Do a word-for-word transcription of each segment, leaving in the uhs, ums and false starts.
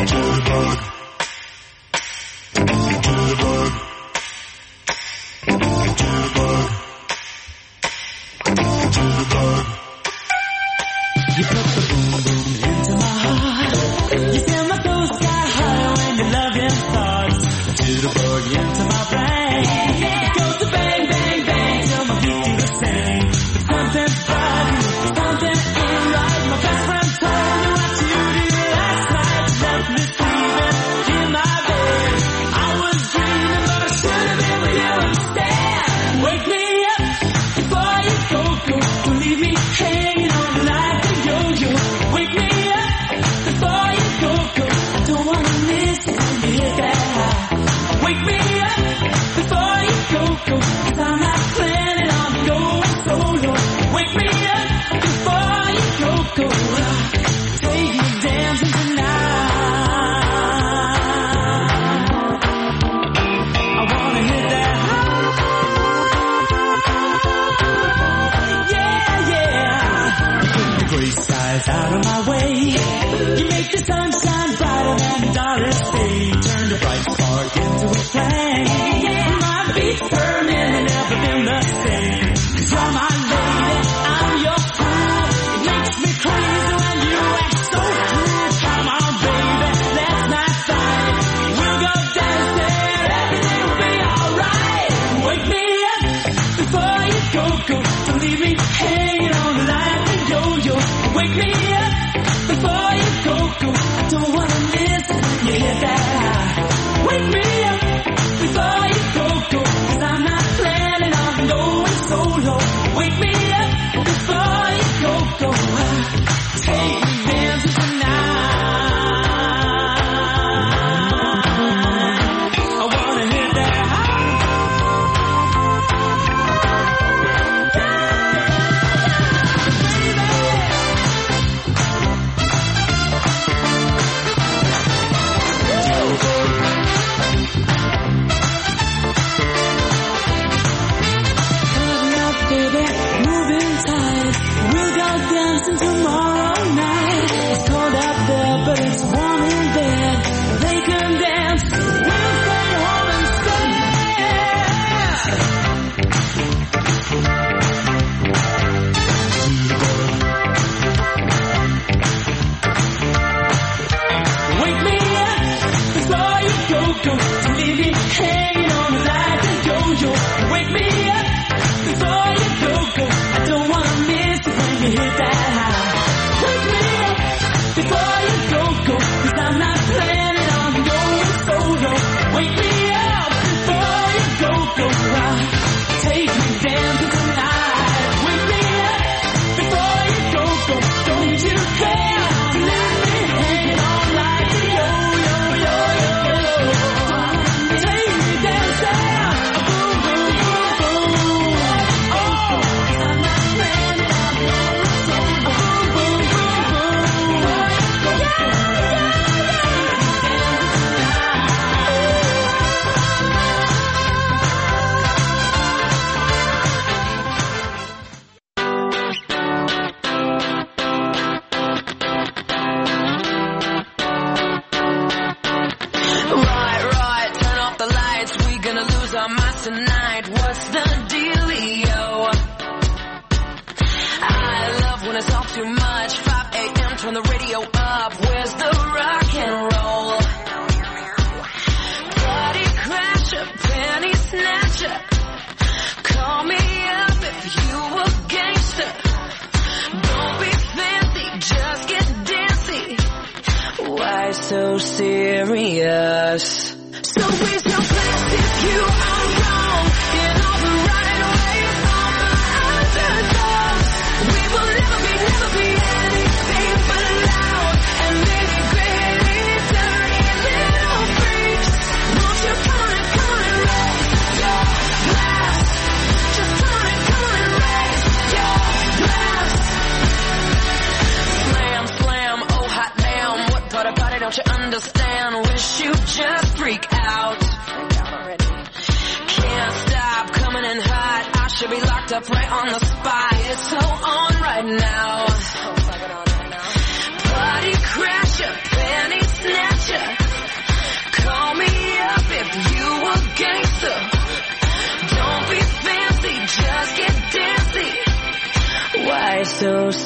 Body crasher, penny snatcher.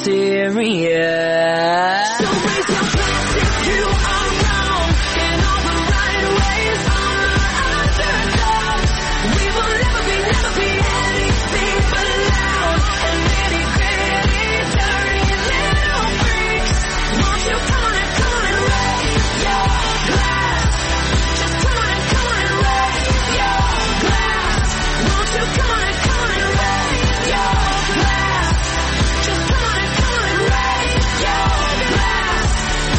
serious. So raise your glass if you are wrong in all the right ways. I'm the underdog. We will never be, never be anything but loud and nitty gritty, dirty little freaks. Won't you come on and come on and raise your glass? Just come on and come on and raise your glass. Won't you come on and come on and raise your glass? Just come on and come on and raise your glass.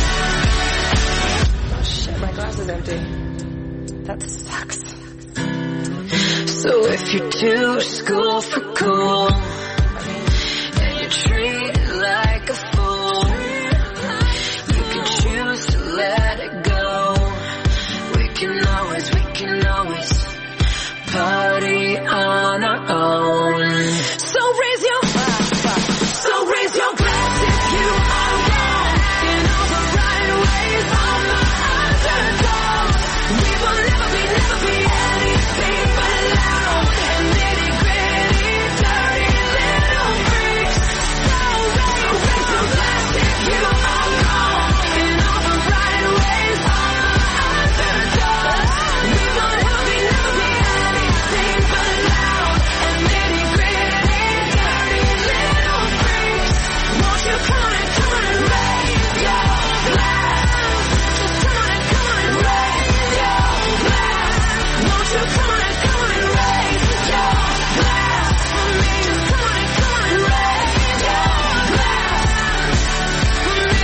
Oh shit, my glass is empty. That sucks. So if you do school for cool and you treat it like a fool, you can choose to let it go. We can always, we can always party on our own. So raise your So raise your glass if you are wrong in all the right ways. I'm the underdog. We will never be, never be anything but loud and nitty gritty, dirty little freaks. So raise, raise your glass if you are wrong in all the right ways. I'm the underdog. We will never be, never be anything but loud and nitty gritty, dirty little freaks. Won't you come on and come on and raise your glass? Just come on and come on and raise your glass. Won't you come on and come on and raise your glass for me? Just come on and come on and raise your glass for me.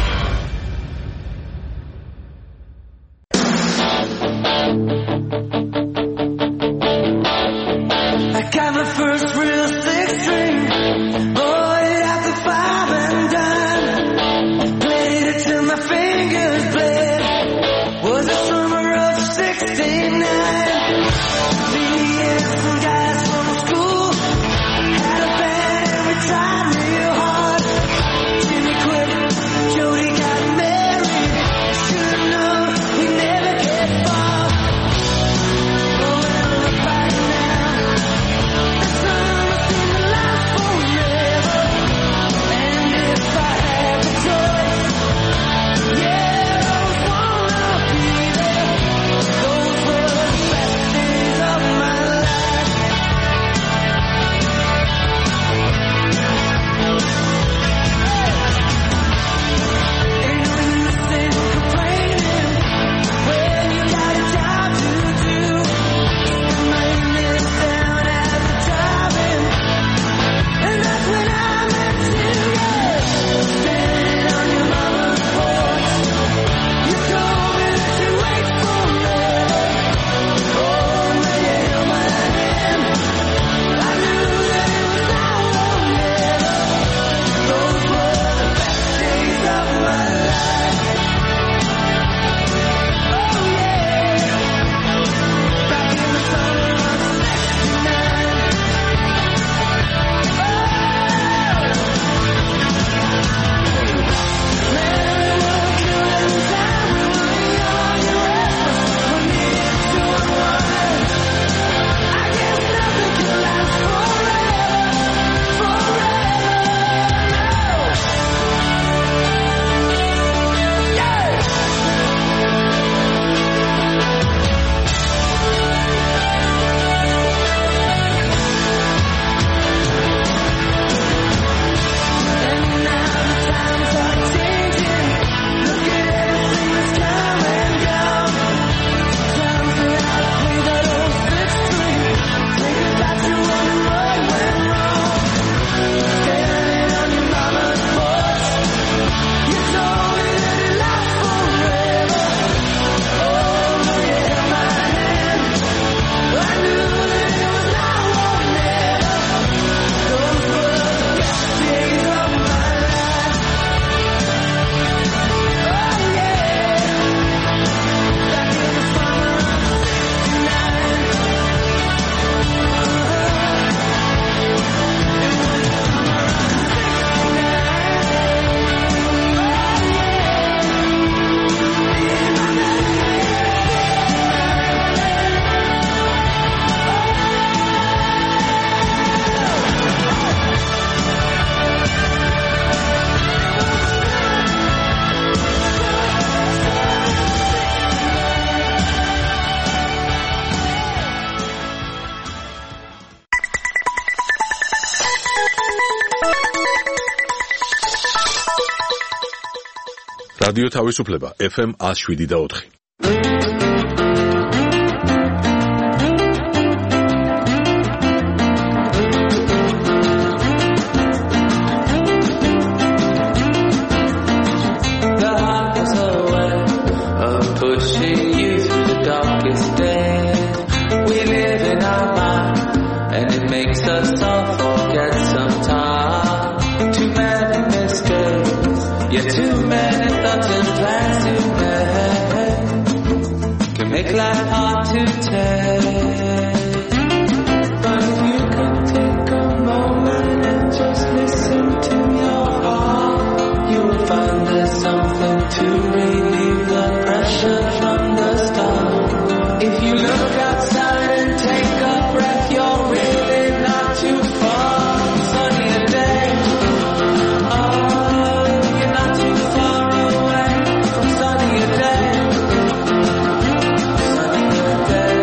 I got my first real six string, bought it after five and done. Played it till my fingers bled. Was the summer of sixty-nine. Me and some guys from school had a band and we tried real hard. Jimmy quit, Jody got married. Should've known we never get far. But when I look back now, the summer seemed to last forever. And if I had the choice, yeah, რადიო თავისუფლება ეფ ემ one oh seven და four. Pushing you through the darkest days. We live in our mind, and it makes us all forget sometimes. Too many mistakes, yeah, too many thoughts and plans to make can make life hard to take. But if you could take a moment and just listen to your heart, you will find there's something to relieve the pressure from the start. If you look outside and take a breath, you're really not too far. Sunnier day, oh, you're not too far away from sunnier day. Sunnier day.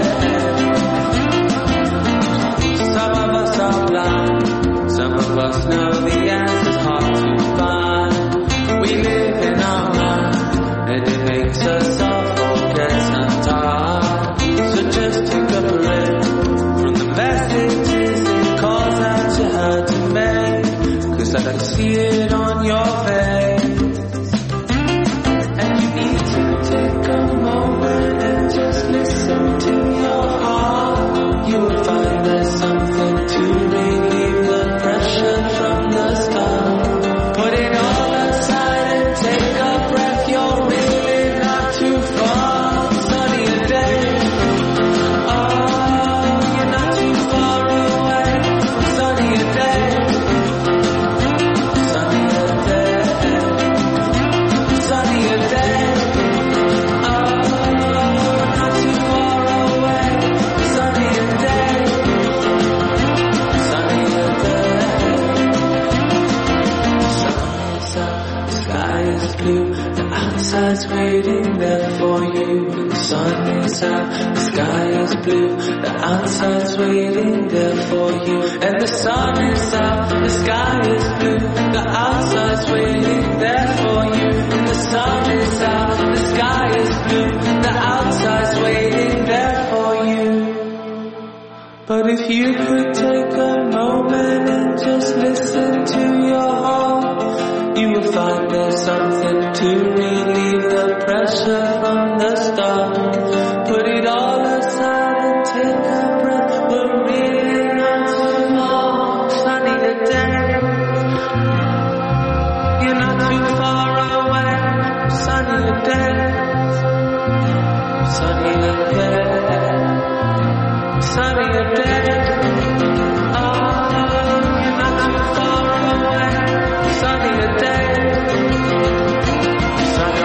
Some of us are blind, some of us know the answer's hard to find. We live in our mind, and it makes us all forget sometimes. So just take a breath from the messages and calls that you had to make, 'cause I can see it on your face. And you need to take a moment and just listen to your heart. You will find there's something to relieve the pressure from the start. Put it all aside and take a breath. You're really not too far. Sunnier day, oh, you're not too far away from sunnier day. Sunnier day, sunnier day, oh, not too far away from sunnier day. Sunnier day. Sun's up, the sky is blue, the outside's waiting there for you. The sun is out, the sky is blue, the outside's waiting there for you. And the sun is out, the sky is blue, the outside's waiting there for you. And the sun is out, the sky is blue, the outside's waiting there for you. But if you could take a moment and just listen to your heart, you will find there's something to relieve the pressure from the start. Put it all aside and take a breath. We're really not too long. Sunnier day, you're not too far away. Sunnier day, sunnier day, sunnier day. Oh, you're not too far away. Sunnier day.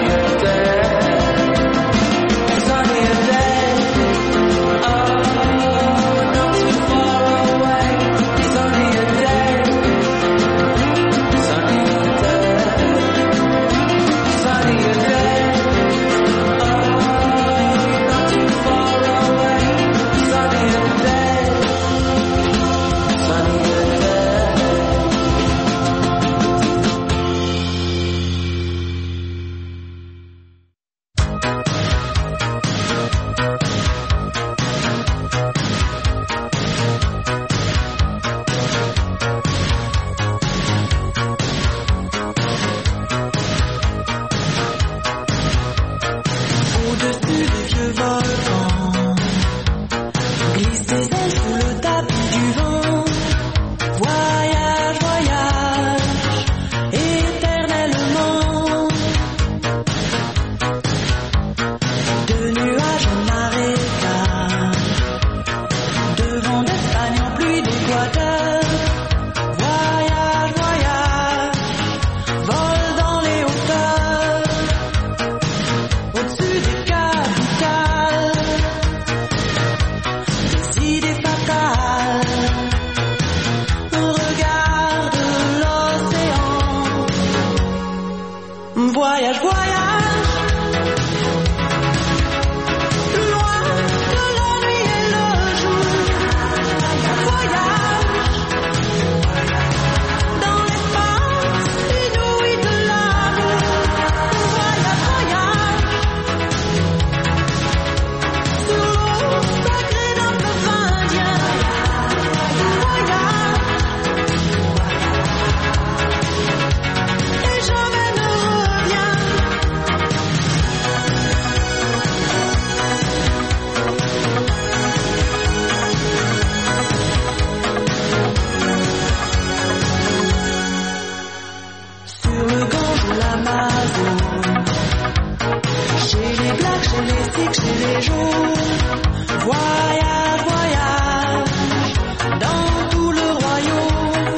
j'ai les cycles, j'ai les jours. Voyage, voyage, dans tout le royaume.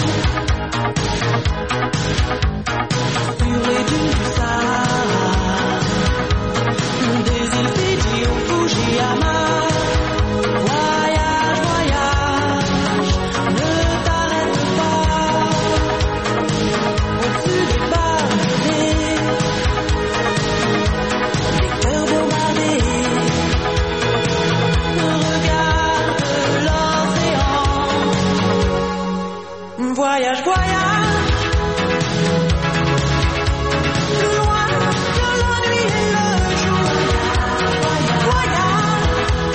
Sur les dunes du Sahara, des îles Fidji au Fujiyama. Voyage, voyage, ne t'arrête pas. Au-dessus des palmiers, des cœurs bombardés. Regarde l'océan. Voyage, voyage. Plus loin que la nuit et le jour. Voyage.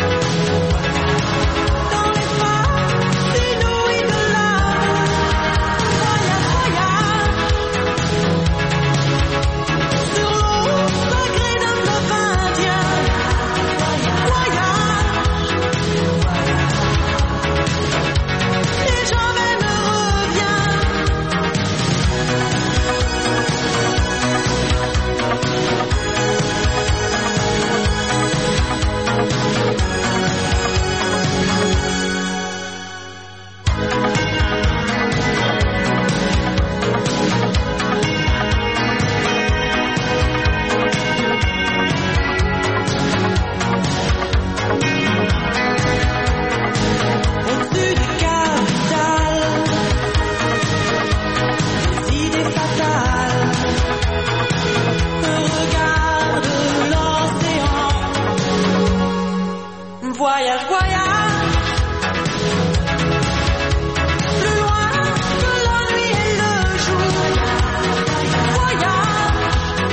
Dans l'espace inouï de l'amour. Voyage, voyage. Sur l'eau sacrée d'un fleuve indien. Voyage. Et jamais ne reviens. Au-dessus des capitales, des idées fatales. Regarde l'océan. Voyage, voyage. Plus loin que la nuit et le jour. Voyage.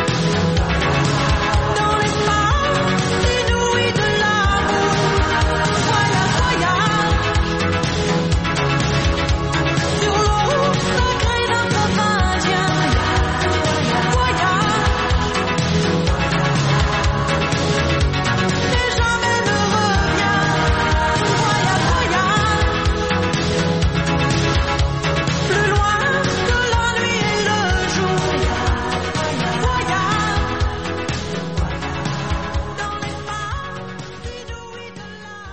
Dans l'espace inouï de l'amour. Voyage, voyage. Sur l'eau sacrée d'un fleuve indien. Voyage. Et jamais ne reviens. Voyage, voyage. Plus loin que la nuit et le jour. Voyage. Dans l'espace inouï de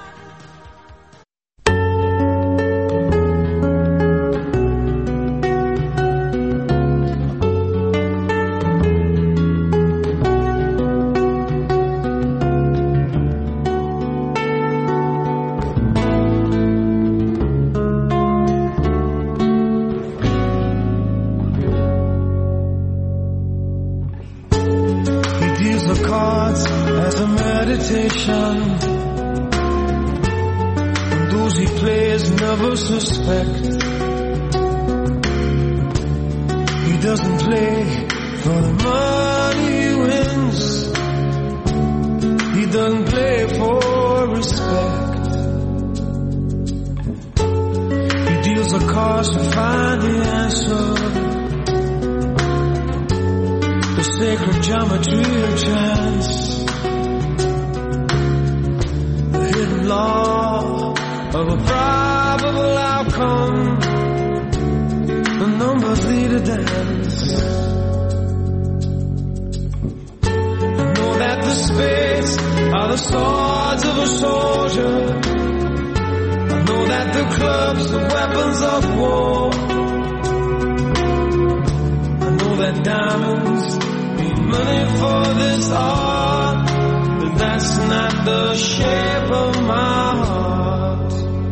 He deals the cards as a meditation, and those he plays never suspect. He doesn't play for the money he wins. He doesn't play for respect. He deals the cards to find the answer. The sacred geometry of chance, the hidden law of a probable outcome. The numbers lead a dance. I know that the spades are the swords of a soldier. I know that the clubs are weapons of war. I know that diamonds need money for this art, but that's not the shape of my heart.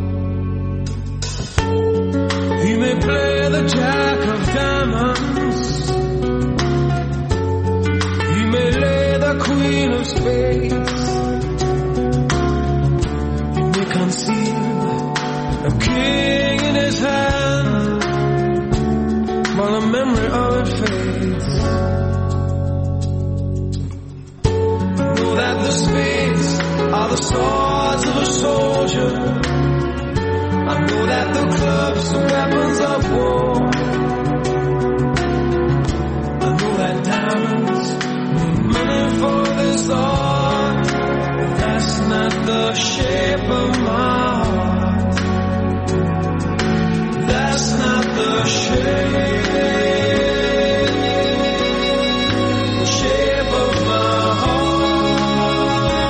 He may play the jack of diamonds, he may lay the queen of spades, he may conceal a king in his hand, while the memory of it fades. I know that the spades are the swords of a soldier. I know that the clubs are weapons of war. I know that diamonds need money for this art, but that's not the shape of my heart. That's not the shape. The shape of my heart.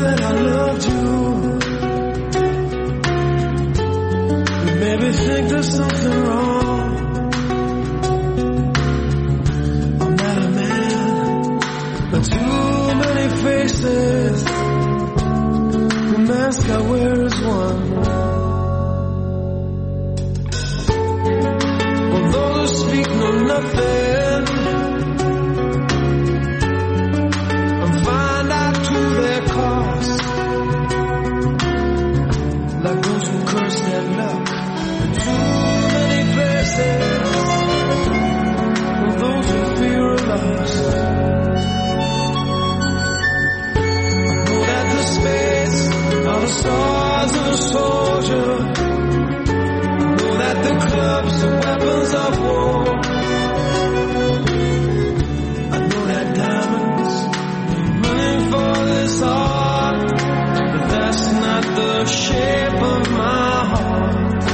that I loved you. You made me think there's something wrong. I'm not a man, but too many faces. The mask I wear is one. Although they speak no nothing, and find out to their cost, like those who curse their luck in too many places, and those who fear a loss. I know that the space are the stars of a soldier. I know that the clubs are weapons of war. I know that diamonds are running for this heart, but that's not the shape of my heart.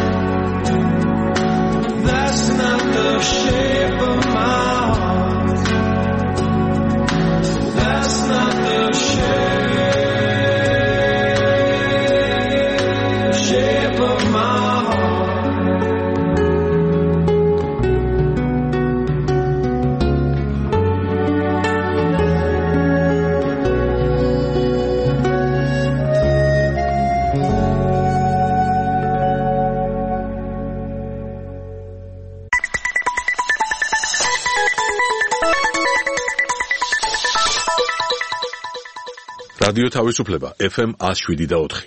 That's not the shape of my heart. That's not the shape, shape of my heart. რადიო თავისუფლება ეფ ემ one oh seven და four.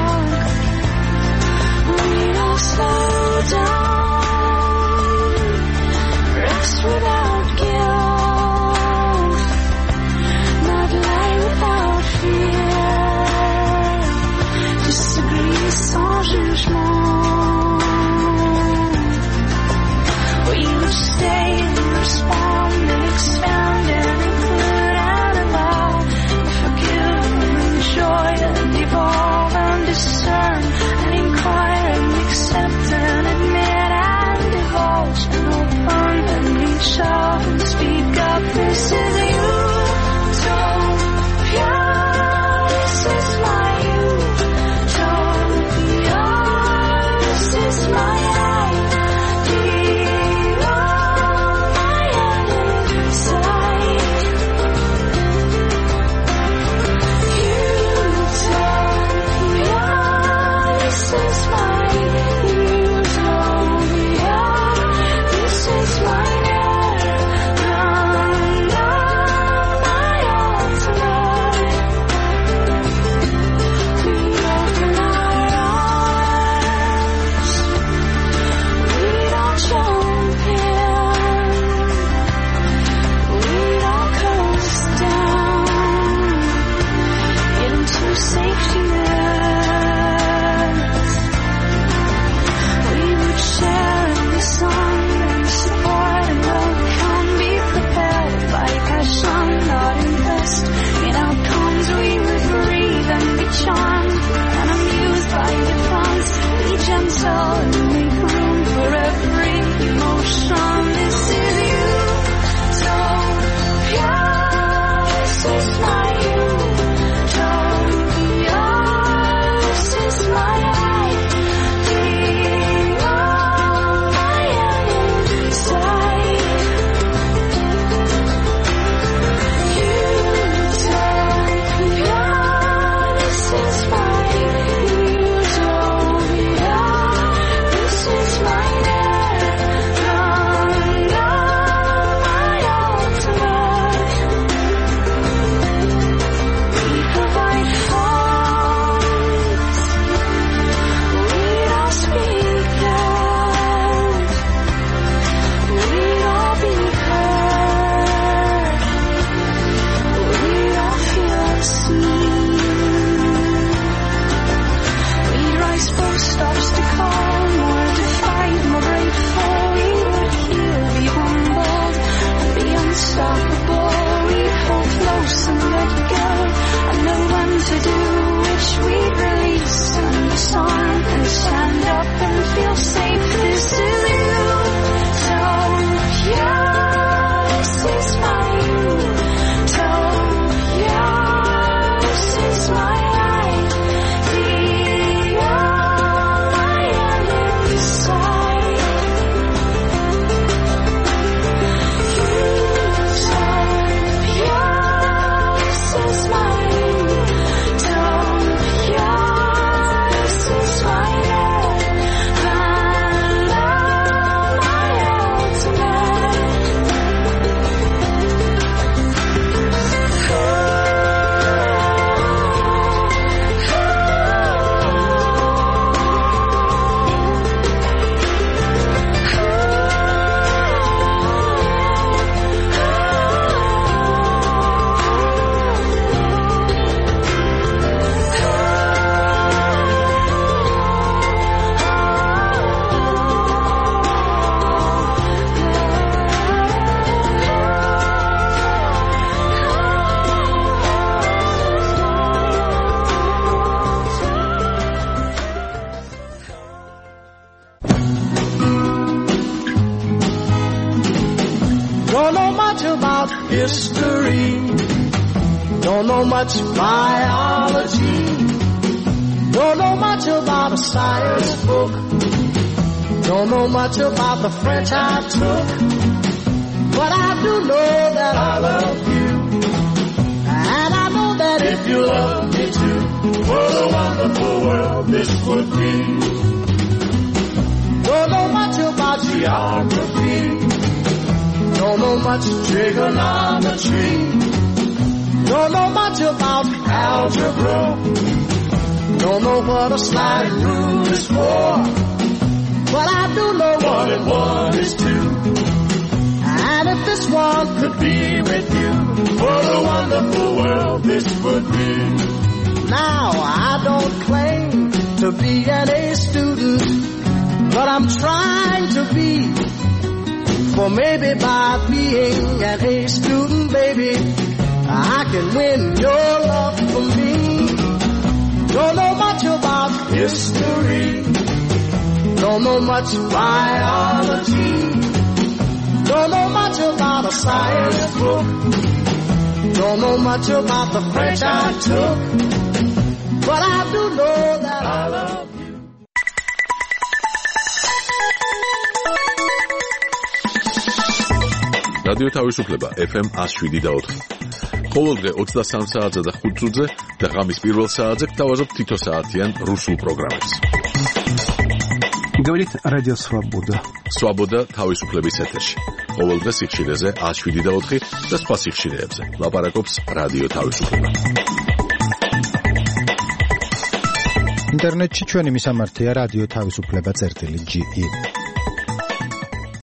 Down about history. Don't know much biology. Don't know much about a science book. Don't know much about the French I took. But I do know that I love you. And I know that if you love me too, what a wonderful world this would be. Don't know much about geography. Don't know much trigonometry. Don't know much about algebra. Don't know what a sliding rule is for. But I do know one and one is two. And if this one could be with you, what a wonderful world this would be. Now I don't claim to be an A student, but I'm trying to be. For maybe by being an A student, baby, I can win your love for me. Don't know much about history. Don't know much biology. Don't know much about a science book. Don't know much about the French I took. But I do know that I love you. რადიო თავისუფლება ეფ ემ one oh seven და four. ყოველდღე ოცდასამ საათზე და ხუთ წუთზე და ღამის პირველ საათზე გთავაზობთ თითო საათიან რუსულ პროგრამებს. Говорит Радио Свобода. Свобода თავისუფლების ეთერში. ყოველდღე სიხშირეზე one oh seven და four და სხვა სიხშირეებზე. ლაპარაკობს რადიო თავისუფლება. ინტერნეტში ჩვენი მისამართია რადიო თავისუფლება წერტილი ჯი ი.